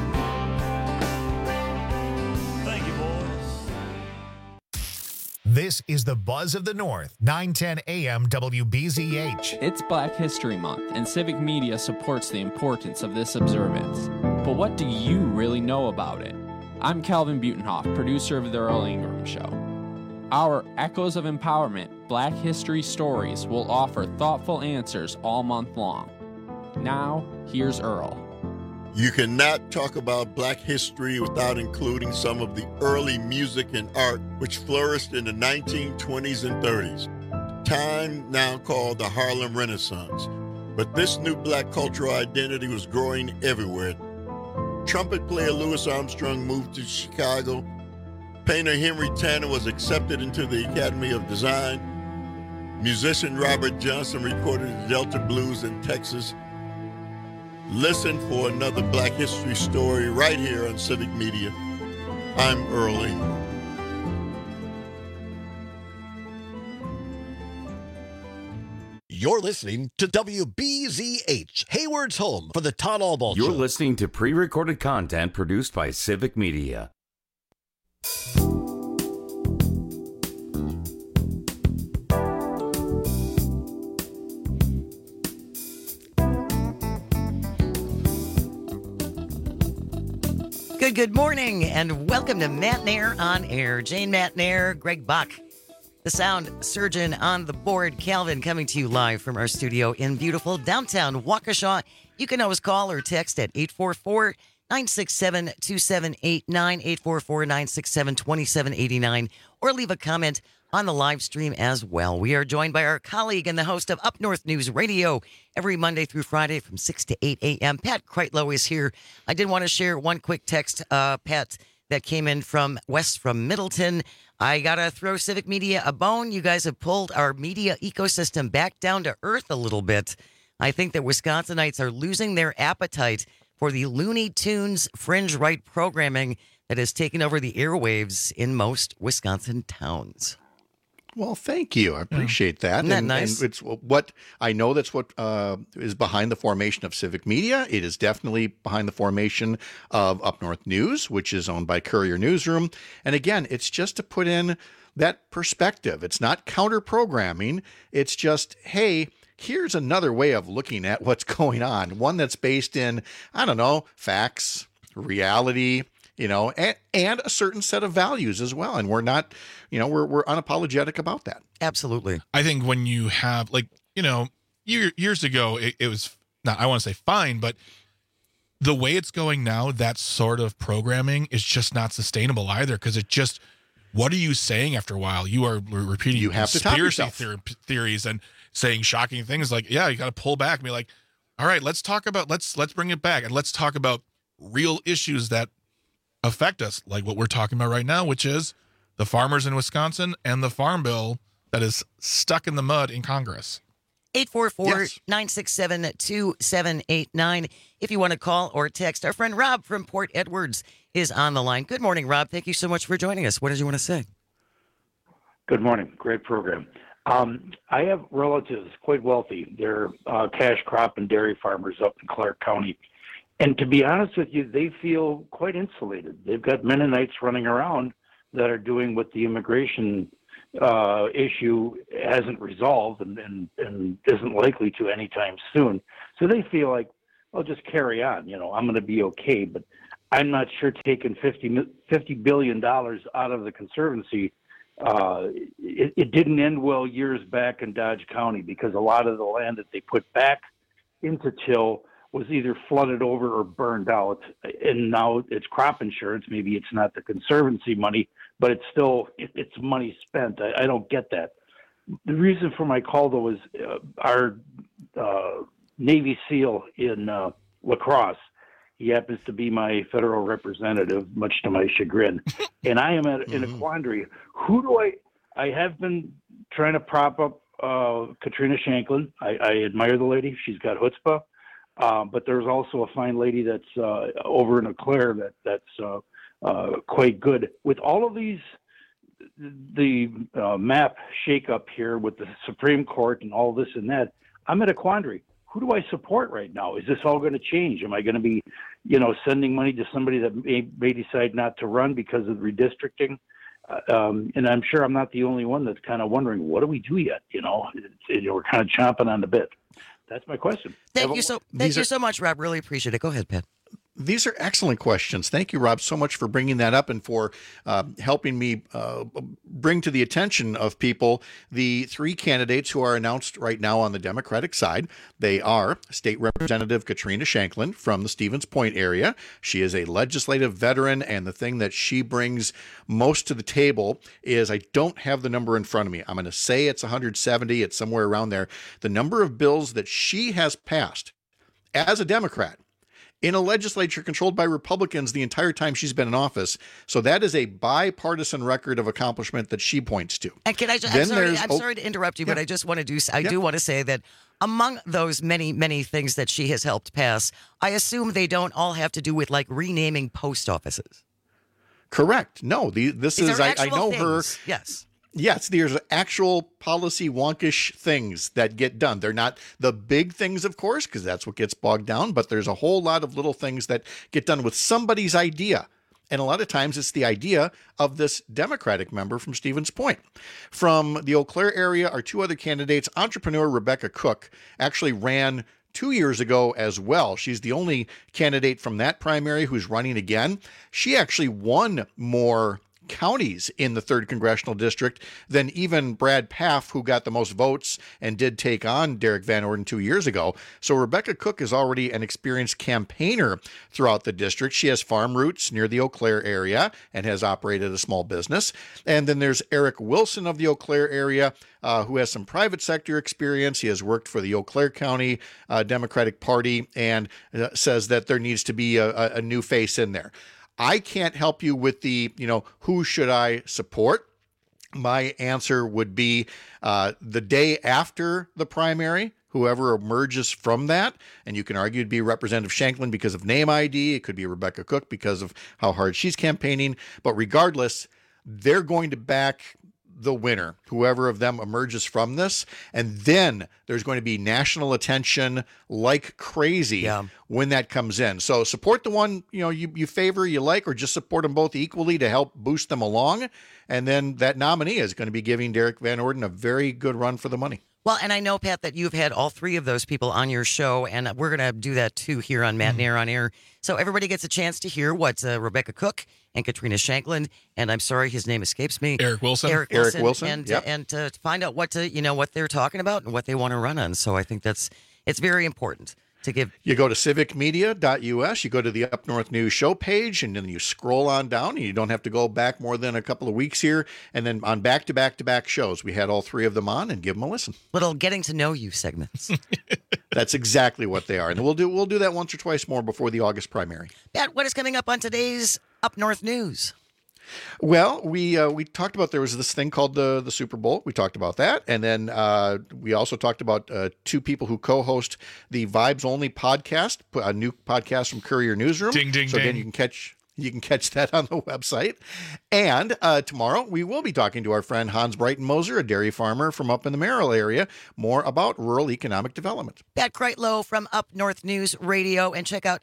This This is the Buzz of the North, 910 AM WBZH. It's Black History Month, and Civic Media supports the importance of this observance. But what do you really know about it? I'm Calvin Butenhoff, producer of The Earl Ingram Show. Our Echoes of Empowerment Black History Stories will offer thoughtful answers all month long. Now, here's Earl. You cannot talk about Black history without including some of the early music and art which flourished in the 1920s and 30s, time now called the Harlem Renaissance. But this new Black cultural identity was growing everywhere. Trumpet player Louis Armstrong moved to Chicago. Painter Henry Tanner was accepted into the Academy of Design. Musician Robert Johnson recorded the Delta Blues in Texas. Listen for another Black history story right here on Civic Media. I'm Earl Ingram. You're listening to WBZH, Hayward's home for the Todd Albaugh Show. You're listening to pre-recorded content produced by Civic Media. Good morning, and welcome to Matt Nair on Air. Jane Matt Nair, Greg Bach, the sound surgeon on the board, Calvin, coming to you live from our studio in beautiful downtown Waukesha. You can always call or text at 844-967-2789, 844-967-2789, or leave a comment on the live stream as well. We are joined by our colleague and the host of Up North News Radio every Monday through Friday from 6 to 8 a.m. Pat Kreitlow is here. I did want to share one quick text, Pat, that came in from West from Middleton. I got to throw Civic Media a bone. You guys have pulled our media ecosystem back down to earth a little bit. I think that Wisconsinites are losing their appetite for the Looney Tunes fringe right programming that has taken over the airwaves in most Wisconsin towns. Well, thank you. I appreciate that. Isn't that nice? And it's what I know. That's what is behind the formation of Civic Media. It is definitely behind the formation of Up North News, which is owned by Courier Newsroom. And again, it's just to put in that perspective. It's not counter programming. It's just, hey, here's another way of looking at what's going on. One that's based in, I don't know, facts, reality, and a certain set of values as well. And we're not, we're unapologetic about that. Absolutely. I think when you have, years ago, it was not, I want to say fine, but the way it's going now, that sort of programming is just not sustainable either. Because it just, what are you saying after a while? You are repeating conspiracy theories and saying shocking things like, yeah, you got to pull back and be like, all right, let's bring it back. And let's talk about real issues that affect us, like what we're talking about right now, which is the farmers in Wisconsin and the farm bill that is stuck in the mud in Congress. 844-967-2789. If you want to call or text, our friend Rob from Port Edwards is on the line. Good morning, Rob. Thank you so much for joining us. What did you want to say? Good morning. Great program. I have relatives quite wealthy. They're cash crop and dairy farmers up in Clark County. And to be honest with you, they feel quite insulated. They've got Mennonites running around that are doing what the immigration issue hasn't resolved and isn't likely to anytime soon. So they feel like, I'll just carry on. I'm going to be okay. But I'm not sure taking $50 billion out of the Conservancy, it didn't end well years back in Dodge County because a lot of the land that they put back into till was either flooded over or burned out. And now it's crop insurance. Maybe it's not the Conservancy money, but it's still, it's money spent. I don't get that. The reason for my call, though, is our Navy SEAL in La Crosse. He happens to be my federal representative, much to my chagrin. And I am in a quandary. Who do I have been trying to prop up Katrina Shanklin. I admire the lady. She's got chutzpah. But there's also a fine lady that's over in Eau Claire that's quite good. With all of these, the map shakeup here with the Supreme Court and all this and that, I'm at a quandary. Who do I support right now? Is this all going to change? Am I going to be, sending money to somebody that may decide not to run because of redistricting? And I'm sure I'm not the only one that's kind of wondering, what do we do yet? We're kind of chomping on the bit. That's my question. Thank you so much, Rob. Really appreciate it. Go ahead, Pat. These are excellent questions. Thank you, Rob, so much for bringing that up and for helping me bring to the attention of people the three candidates who are announced right now on the Democratic side. They are State Representative Katrina Shanklin from the Stevens Point area. She is a legislative veteran, and the thing that she brings most to the table is, I don't have the number in front of me. I'm going to say it's 170. It's somewhere around there. The number of bills that she has passed as a Democrat in a legislature controlled by Republicans the entire time she's been in office. So that is a bipartisan record of accomplishment that she points to. And can I just, I'm sorry to interrupt you, but I just want to do want to say that among those many, many things that she has helped pass, I assume they don't all have to do with like renaming post offices. Correct. No, this is, I know things. her. Yes. Yes, there's actual policy wonkish things that get done. They're not the big things, of course, because that's what gets bogged down, but there's a whole lot of little things that get done with somebody's idea. And a lot of times it's the idea of this Democratic member from Stevens Point. From the Eau Claire area are two other candidates. Entrepreneur Rebecca Cook actually ran 2 years ago as well. She's the only candidate from that primary who's running again. She actually won more counties in the 3rd Congressional District than even Brad Pfaff, who got the most votes and did take on Derek Van Orden 2 years ago. So Rebecca Cook is already an experienced campaigner throughout the district. She has farm roots near the Eau Claire area and has operated a small business. And then there's Eric Wilson of the Eau Claire area, who has some private sector experience. He has worked for the Eau Claire County Democratic Party and says that there needs to be a new face in there. I can't help you with the, who should I support? My answer would be the day after the primary, whoever emerges from that. And you can argue it'd be Representative Shanklin because of name ID. It could be Rebecca Cook because of how hard she's campaigning. But regardless, they're going to back the winner, whoever of them emerges from this. And then there's going to be national attention like crazy when that comes in. So support the one, you favor, you like, or just support them both equally to help boost them along. And then that nominee is going to be giving Derek Van Orden a very good run for the money. Well, and I know, Pat, that you've had all three of those people on your show, and we're going to do that too here on Matt and Air on Air. So everybody gets a chance to hear what Rebecca Cook and Katrina Shanklin, and I'm sorry his name escapes me. Eric Wilson. Eric Wilson. And to find out what they're talking about and what they want to run on. So I think it's very important to give. You go to civicmedia.us, you go to the Up North News show page, and then you scroll on down, and you don't have to go back more than a couple of weeks here. And then on back-to-back shows, we had all three of them on, and give them a listen. Little getting to know you segments. That's exactly what they are. And we'll do that once or twice more before the August primary. Pat, what is coming up on today's Up North News? Well, we talked about there was this thing called the Super Bowl. We talked about that. And then we also talked about two people who co-host the Vibes Only podcast, a new podcast from Courier Newsroom. Ding, ding, so ding. Again, you can catch that on the website. And tomorrow we will be talking to our friend Hans Brighton Moser, a dairy farmer from up in the Merrill area, more about rural economic development. Pat Kreitlow from Up North News Radio, and check out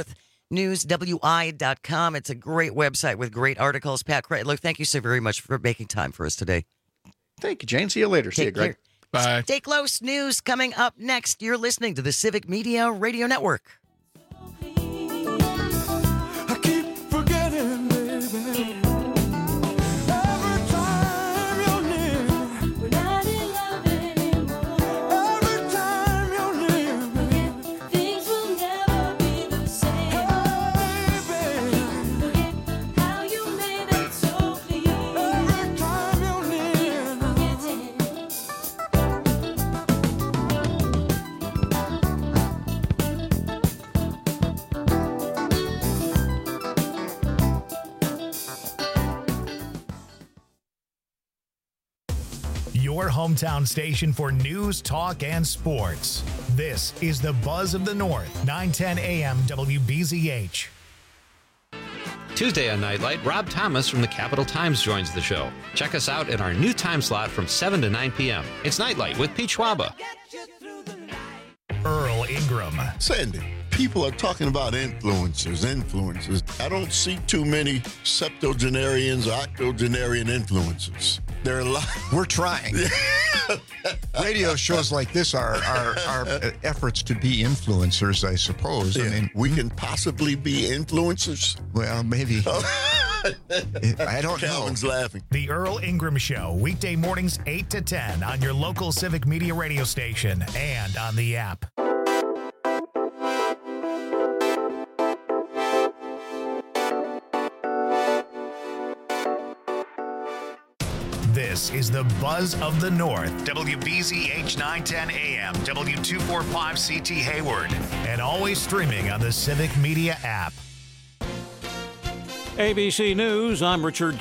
upnorthnewswi.com. It's a great website with great articles. Pat Kreitlow, thank you so very much for making time for us today. Thank you, Jane. See you later. See you, Greg. Bye. Stay close. News coming up next. You're listening to the Civic Media Radio Network. Your hometown station for news, talk, and sports. This is the Buzz of the North, 910 AM WBZH. Tuesday on Nightlight, Rob Thomas from the Capital Times joins the show. Check us out in our new time slot from 7 to 9 p.m. It's Nightlight with Pete Schwaba. Earl in Ingram. Sandy, people are talking about influencers. I don't see too many septuagenarians or octogenarian influencers. There are a lot. We're trying. Radio shows like this are efforts to be influencers, I suppose. Yeah. I mean, we can possibly be influencers. Well, maybe. I don't know. Calvin's laughing. The Earl Ingram Show, weekday mornings 8 to 10 on your local Civic Media radio station and on the app. This is the Buzz of the North, WBZH 910 AM, W245 CT Hayward, and always streaming on the Civic Media app. ABC News, I'm Richard